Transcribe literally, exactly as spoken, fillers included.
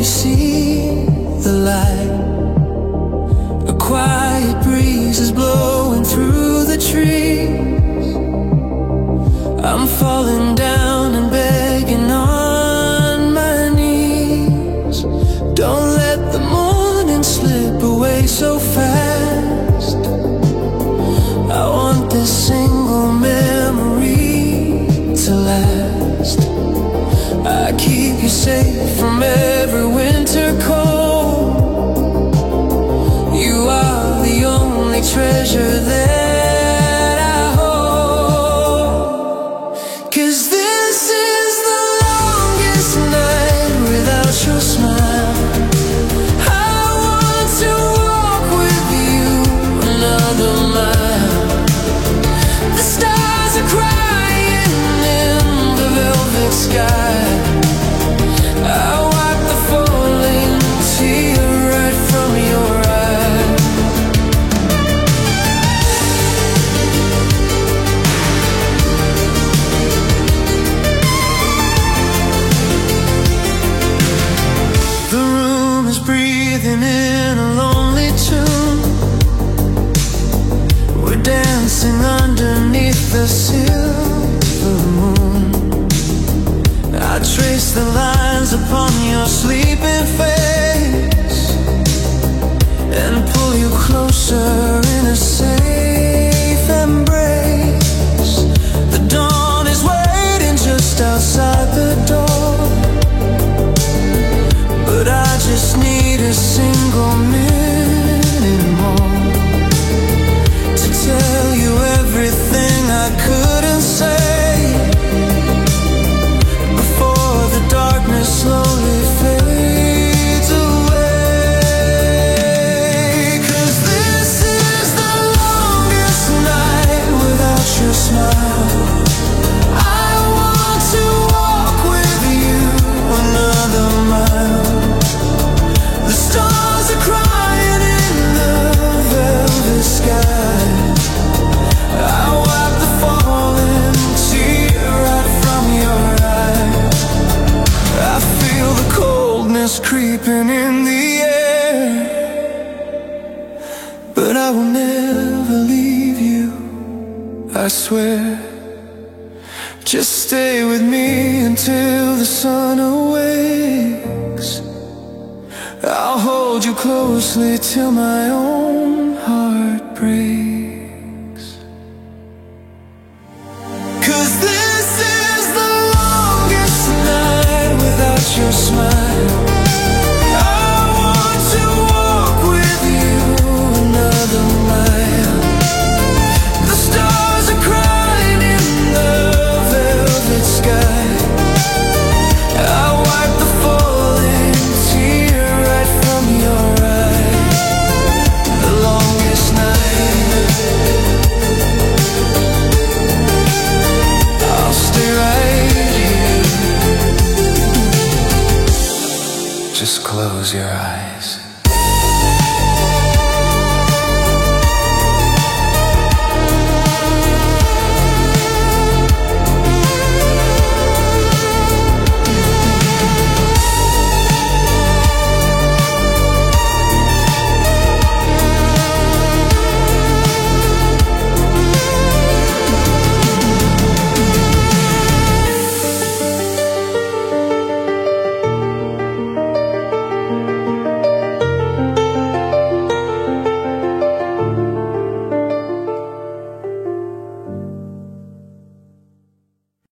see the light. A quiet breeze is blowing through the trees. I'm falling down and begging on my knees. Don't let the morning slip away so fast. I want this single memory to last. I keep you safe from every winter cold. You are the only treasure that I hold. 'Cause this is the longest night without your smile. I want to walk with you another mile. The stars are crying in the velvet sky. Breathing in a lonely tune. We're dancing underneath the silver moon. I trace the lines upon your sleeping face and pull you closer in a safe embrace. The dawn is waiting just outside the door, but I just need a single minute more to tell you everything I couldn't say before the darkness slowly fades away. 'Cause this is the longest night without your smile. I want to walk with you another mile. The stars are crying in the velvet sky. I wipe the falling tear right from your eye. I feel the coldness creeping in the air, but I will never leave you, I swear. Just stay with me until the sun awakes. I'll hold you closely till my own heart breaks. 'Cause this is the longest night without your smile. I want to walk with you another mile. The stars are crying in the velvet sky. I wipe the falling tear right from your eye. The longest night, I'll stay right here. Just close your eyes.